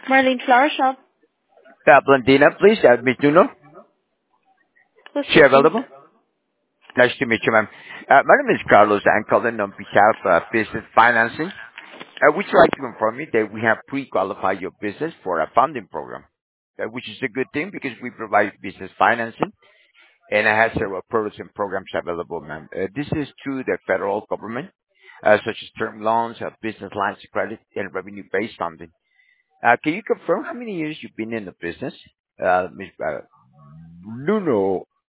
Marlene Flower Shop. Blondina, please, Miss Nuno. Who's She speaking? available? Nice to meet you, ma'am. My name is Carlos. I'm calling on behalf of Business Financing. Would you like to inform you that we have pre-qualified your business for a funding program, which is a good thing because we provide business financing and it has several products and programs available, ma'am. This is through the federal government, such as term loans, business lines of credit, and revenue-based funding. Can you confirm how many years you've been in the business, Ms. Nuno?